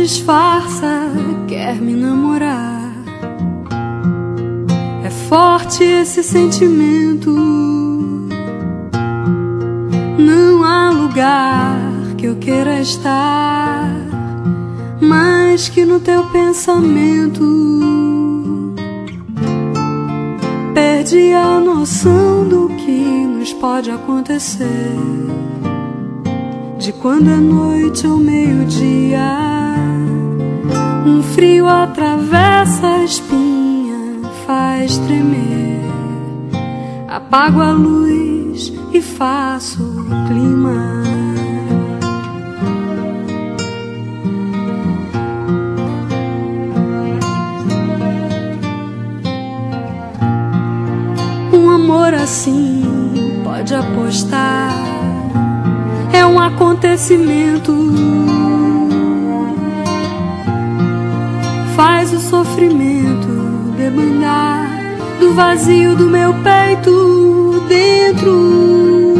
disfarça, quer me namorar. É forte esse sentimento, não há lugar que eu queira estar mais que no teu pensamento. Perdi a noção do que nos pode acontecer, de quando é noite ou meio-dia. Um frio atravessa a espinha, faz tremer. Apago a luz e faço o clima. Um amor assim, pode apostar, é um acontecimento. Faz o sofrimento debandar do vazio do meu peito dentro.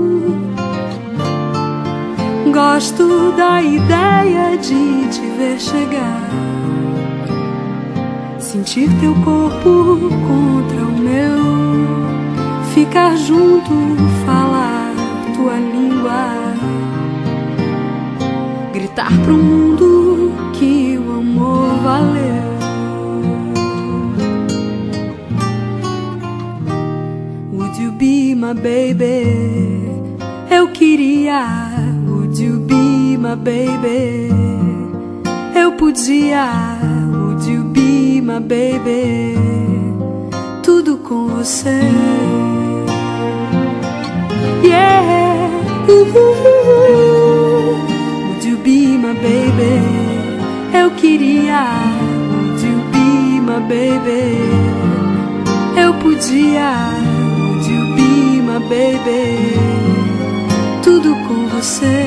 Gosto da ideia de te ver chegar, sentir teu corpo contra o meu, ficar junto, falar tua língua, gritar pro mundo que o amor valeu. Would you be my baby? Eu queria. Would you be my baby? Eu podia. Would you be my baby? Tudo com você. Yeah. Would you be my baby? Eu queria. Would you be my baby? Eu podia. Would you be my baby? Tudo com você.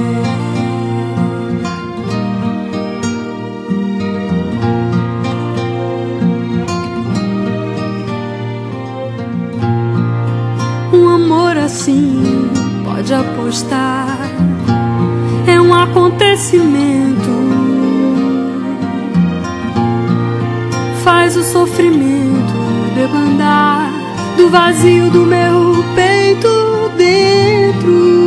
Um amor assim, pode apostar, é um acontecimento. Faz o sofrimento debandar do vazio do meu peito dentro.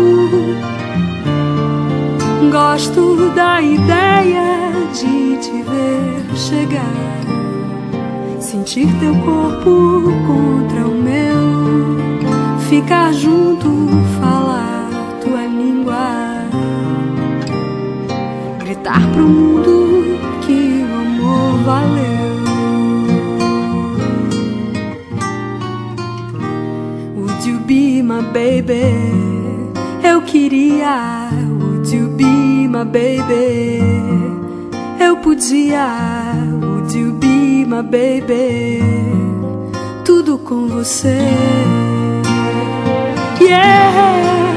Gosto da ideia de te ver chegar, sentir teu corpo contra o meu, ficar junto, falar tua língua, gritar pro mundo que o amor valeu. Would you be my baby? Eu queria. Would you be my baby? Eu podia. Would you be my baby? Tudo com você. Yeah.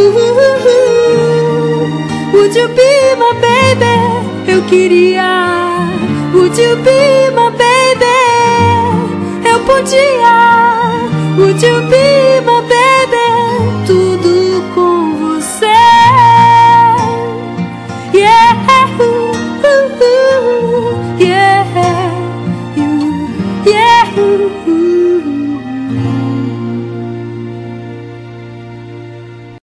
Would you be my baby? Eu queria. Would you be my baby? Eu podia. Would you be my baby? Tudo com você. Yeah. Yeah. Yeah.